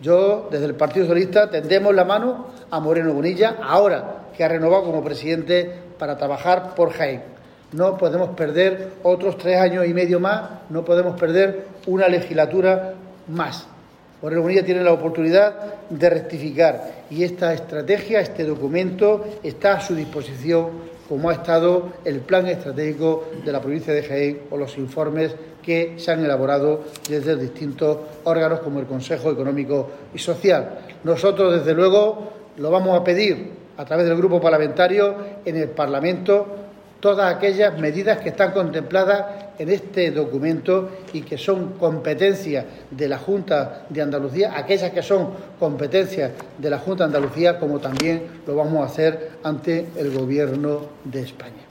Yo, desde el Partido Socialista, tendemos la mano a Moreno Bonilla, ahora que ha renovado como presidente, para trabajar por Jaén. No podemos perder otros 3 años y medio más, no podemos perder una legislatura más. Moreno Bonilla tiene la oportunidad de rectificar y esta estrategia, este documento, está a su disposición, como ha estado el plan estratégico de la provincia de Jaén o los informes que se han elaborado desde distintos órganos como el Consejo Económico y Social. Nosotros, desde luego, lo vamos a pedir a través del grupo parlamentario en el Parlamento, todas aquellas medidas que están contempladas en este documento y que son competencias de la Junta de Andalucía, aquellas que son competencias de la Junta de Andalucía, como también lo vamos a hacer ante el Gobierno de España.